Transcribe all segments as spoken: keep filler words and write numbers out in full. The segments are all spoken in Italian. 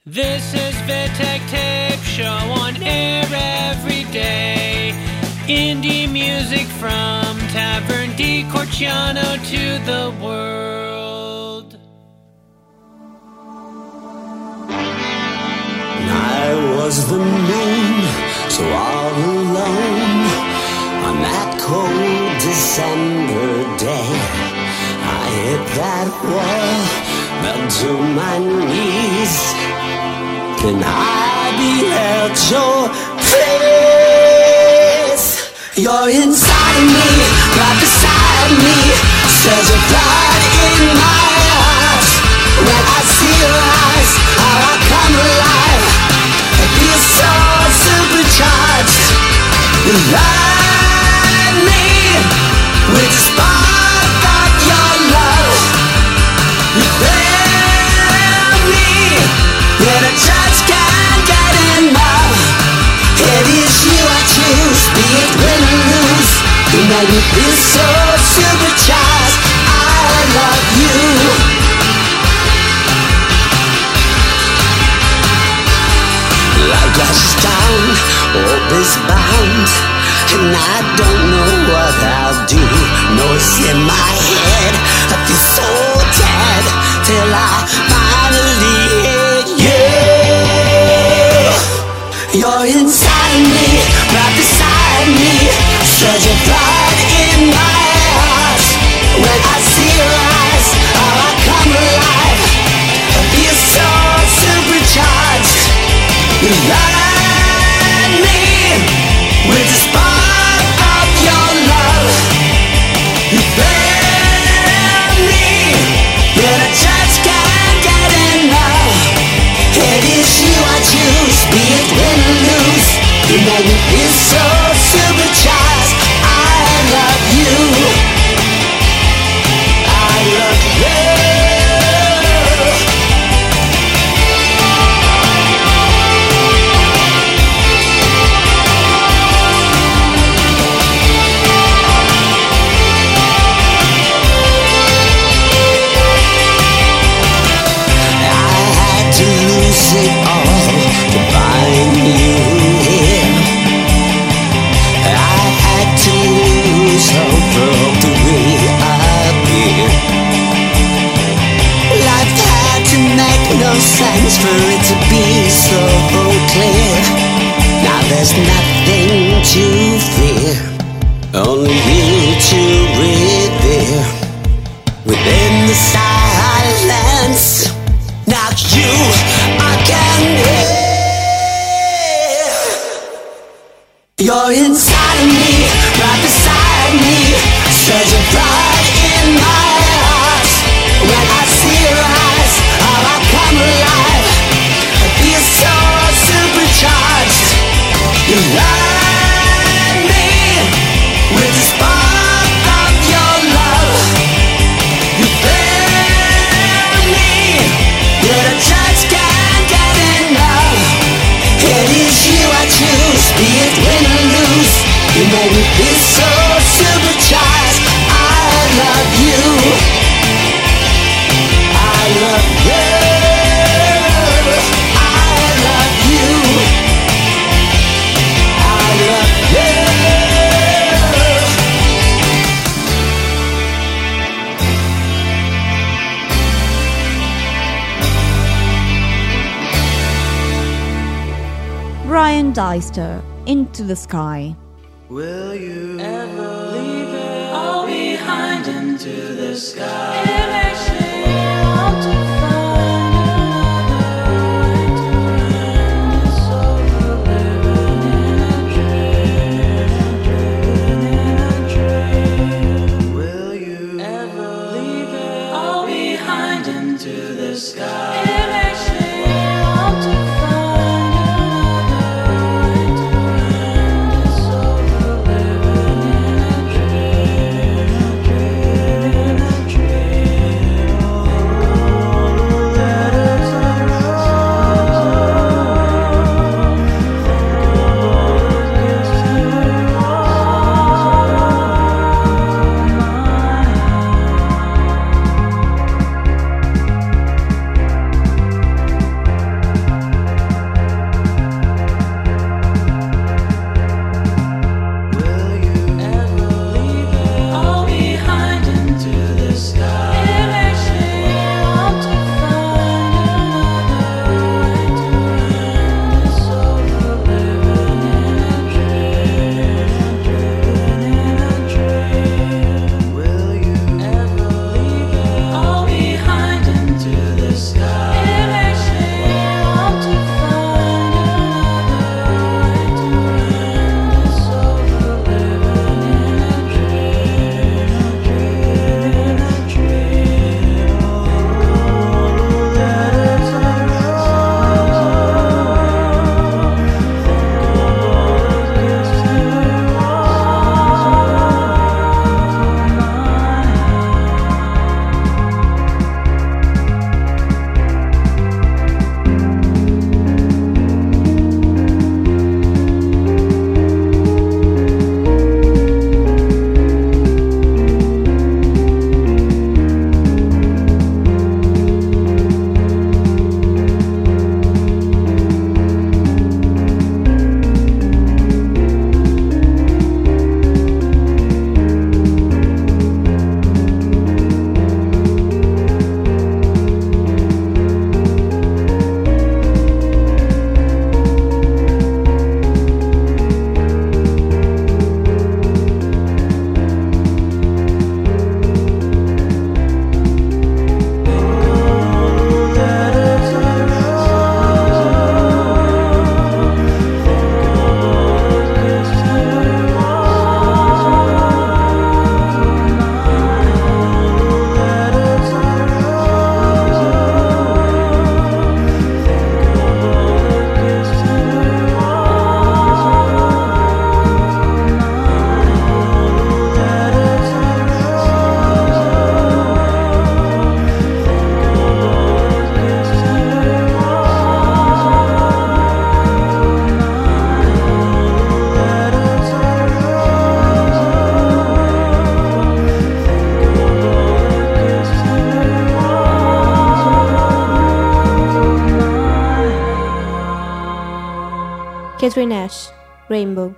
This is Vitek Tape Show on air every day. Indie music from Tavern di Corciano to the world. I was the moon, so all alone on that cold December day. I hit that wall, fell to my knees. Then I beheld your face. You're inside of me, right beside me. There's a blood in my heart. When I see your eyes, how I come alive. I feel so supercharged. You light me with the spark of your love. You fill me, and I just can't get enough. It is you I choose, be it win or lose. You make me feel so supercharged. I love you. Like ashes down, hope is bound, and I don't know what I'll do. Noise in my head, I feel so dead till I finally hit you. You're inside of me, right beside me. Surge of blood in my heart. When I see your eyes, how I come alive. I feel so supercharged. You light me with the spark of your love. You fill me, and I just can't get enough. It is you I choose, be it win or lose. You make me feel so supercharged. I love you. I love you. It all to find you here. I had to lose hope for to reappear. Life had to make no sense for it to be so clear. Now there's nothing to fear, only you to revere. Within the silence, now you I can hear. You're inside of me, right beside me. Surge of blood in my heart. When I see your eyes, how I come alive. I feel so supercharged. You light me with the spark of your love. You fill me, yet I just can't get enough. It is you I choose, be it win or lose. You make me feel so supercharged. I love you. I love you. I love you. I love you. Brian Deister, Into the Sky. Will you ever leave it all behind into the sky? Eventually I want to find another way to end this over, living in a dream, living in a dream. Will you ever leave it all behind into the sky? Eventually I want to find another way to end this over, living in a dream, living in a dream. Catherine Ash, Rainbow.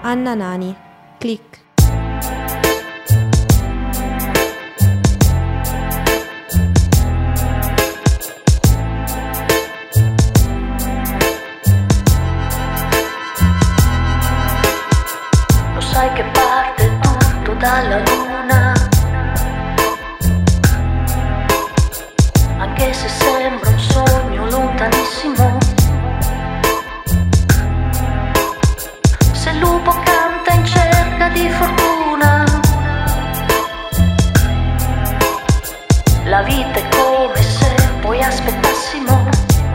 Anna Nani, Click. Lo sai che parte tutto dalla luna, anche se sembra un sogno lontanissimo. Se il lupo canta in cerca di fortuna, la vita è come se poi aspettassimo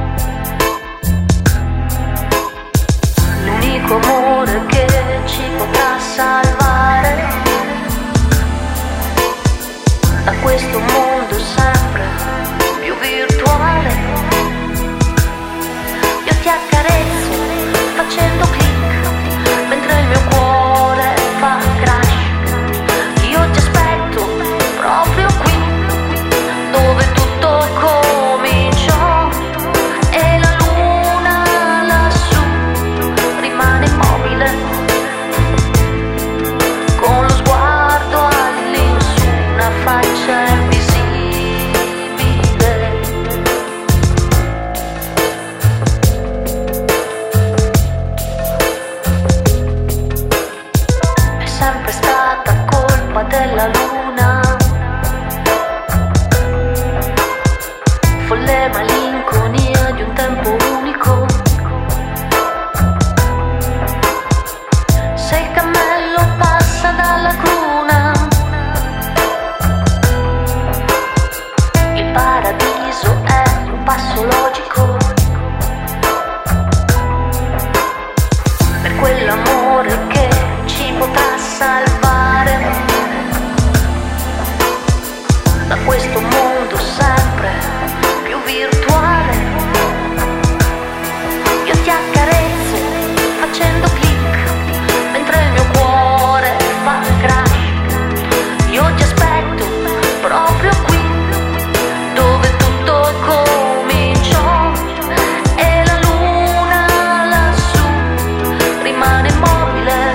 l'unico amore che ci potrà salvare da questo mondo sempre più virtuale. Io ti accarezzo facendo click mentre il mio cuore fa crash. Io ti aspetto proprio qui dove tutto cominciò e la luna lassù rimane immobile con lo sguardo all'insù, una faccia invisibile. È sempre stata colpa della luna, folle malinconia di un tempo unico. Se il cammello passa dalla cruna, il paradiso è un passo logico per quell'amore che ci potrà salvare da questo mondo sempre più virtuale. Io ti accarezzo facendo click mentre il mio cuore fa crash. Io ti aspetto proprio qui dove tutto cominciò e la luna lassù rimane immobile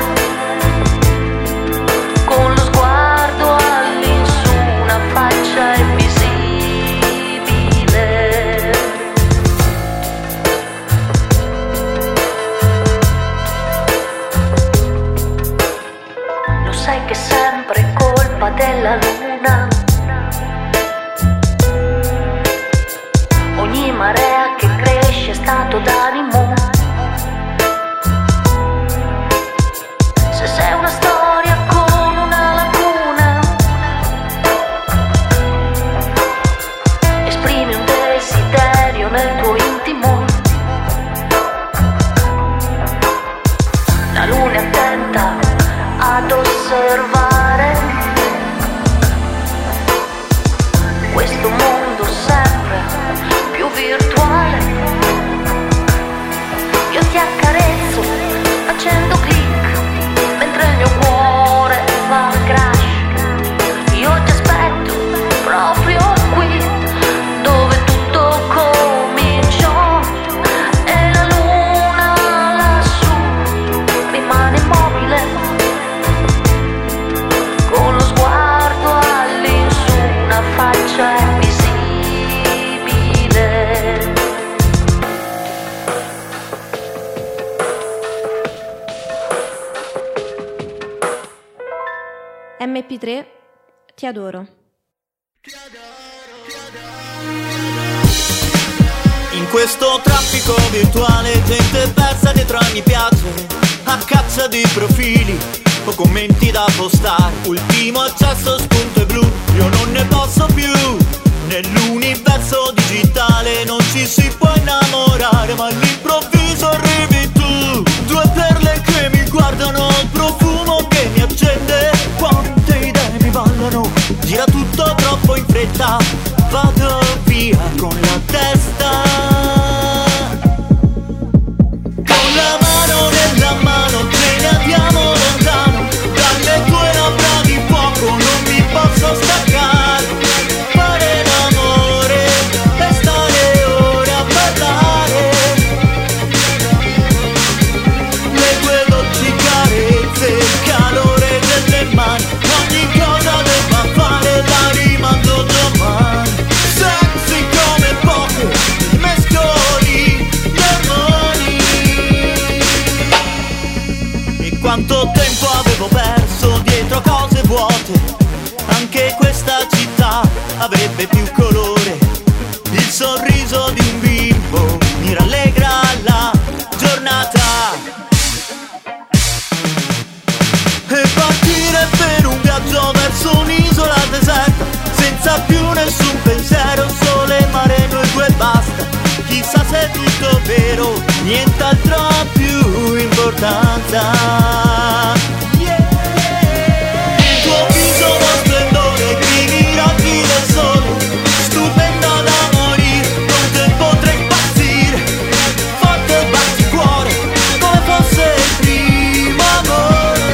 con lo sguardo all'insù, una faccia invisibile. Lo sai che è sempre colpa della luna, ogni marea che cresce è stato d'animo. Se sei una storia con una lacuna, esprimi un desiderio nel tuo intimo. La luna è attenta ad osservare questo mondo sempre più virtuale. Io ti accarezzo facendo click mentre il mio cuore fa crash. Io ti aspetto proprio qui dove tutto cominciò e la luna lassù rimane immobile con lo sguardo all'insù, una faccia invisibile. M P tre, ti adoro. In questo traffico virtuale, gente persa dietro ogni piace, a caccia di profili o commenti da postare. Ultimo accesso, spunto e blu, io non ne posso più. Nell'universo digitale non ci si può innamorare, ma all'improvviso arrivi tu. Due perle che mi guardano, il profumo che mi accende, quante idee mi ballano, gira tutto troppo in fretta, vado via con la testa. Con la mano nella mano ce ne andiamo lontano, dalle tue labbra di fuoco non mi posso staccare. Fare l'amore e stare ora a parlare, le tue dolci carezze Quanto tempo avevo perso dietro cose vuote, anche questa città avrebbe più colore. Il sorriso di un bimbo mi rallegra la giornata. E partire per un viaggio verso un'isola deserta, senza più nessun pensiero, sole, mare, noi due e basta. Chissà se è tutto vero, nient'altro ha più importanza. Yeah. Il tuo viso, lo splendore, primi raggi del sole, stupenda da morire, con te potrei impazzire. Forte batti cuore, come fosse il primo amore.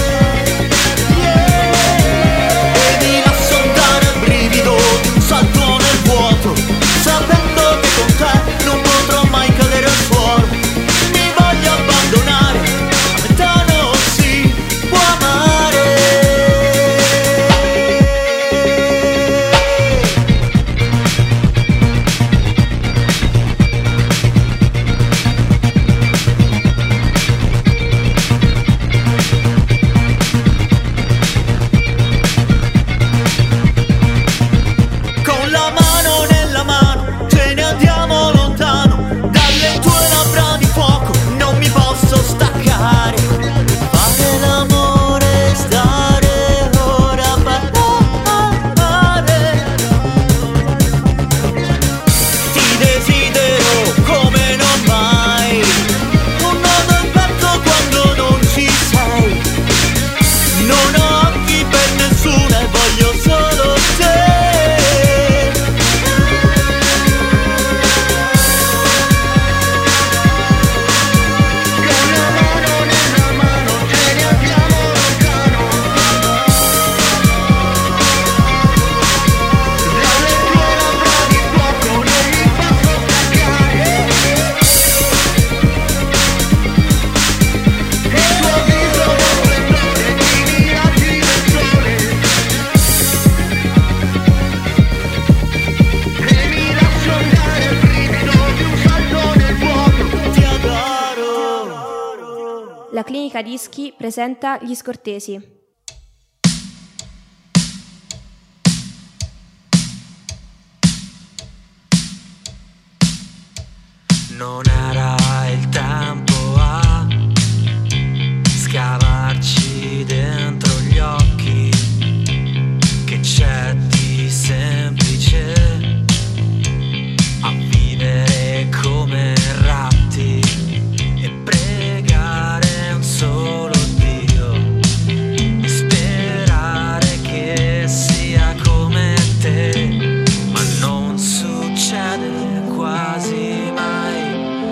Yeah. E mi lascio andare al brivido di un salto nel vuoto, sapendo che con te non potrò mai cadere al suolo. Mi voglio abbandonare, a metà non si può amare. Con la mano nella mano ce ne andiamo lontano, dalle tue labbra di fuoco non mi posso staccare. Fare l'amore, stare ora a parlare. Ti desidero come non mai, un nodo al petto quando non ci sei. Non ho occhi per nessuno e voglio solo te. Ti adoro. La clinica dischi presenta Gli Scortesi. Non era il tempo a scavarci dentro gli occhi, che c'è di semplice a vivere come ratti e pregare un solo Dio e sperare che sia come te, ma non succede quasi mai.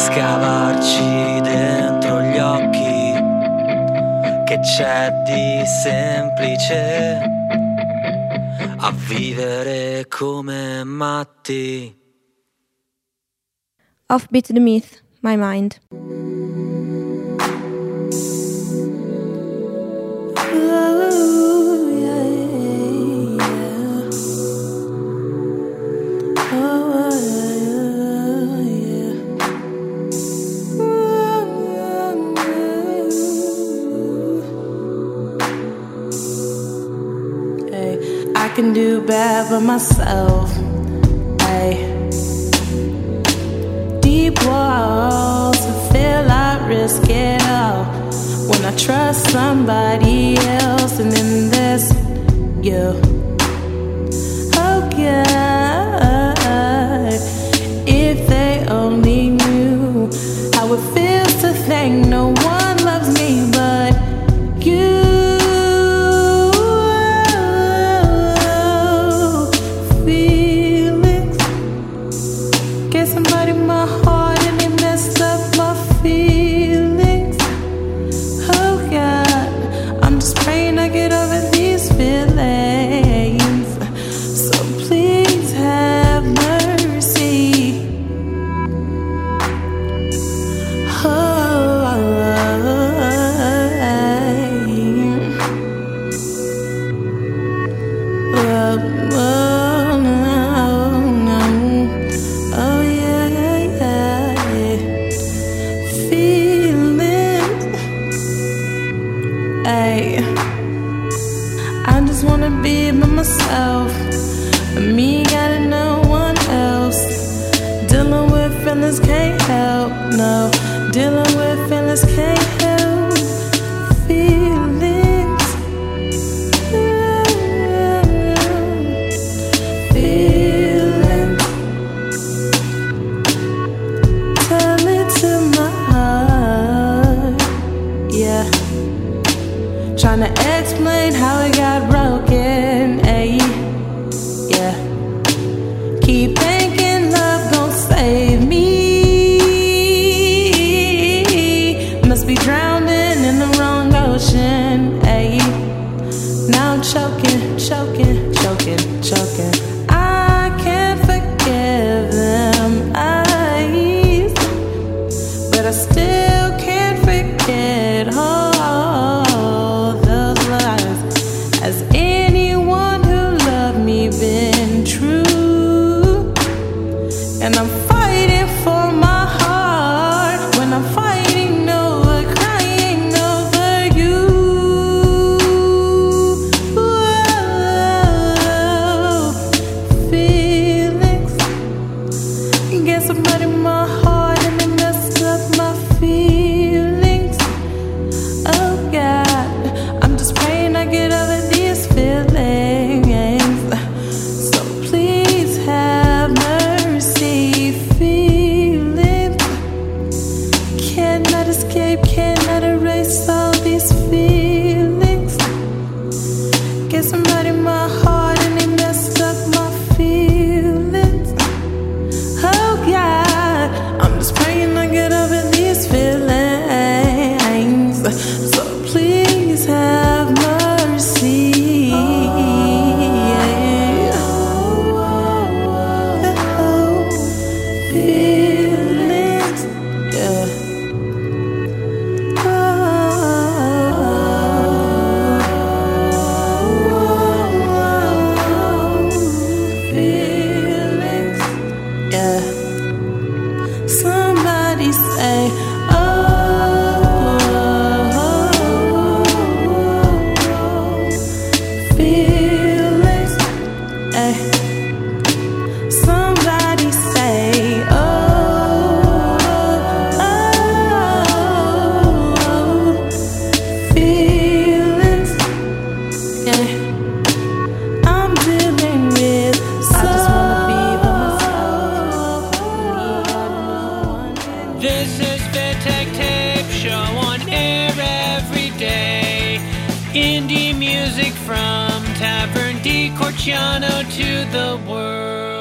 scavarci dentro gli occhi, che c'è di semplice a vivere come matti. Offbeat the Myth, My Mind. I can do bad by myself. Ay. Deep walls, I feel I risk it all when I trust somebody else, and then there's you. Oh God, if they only knew how it feels to think no one loves me but you. Indie music from Tavern di Corciano to the world.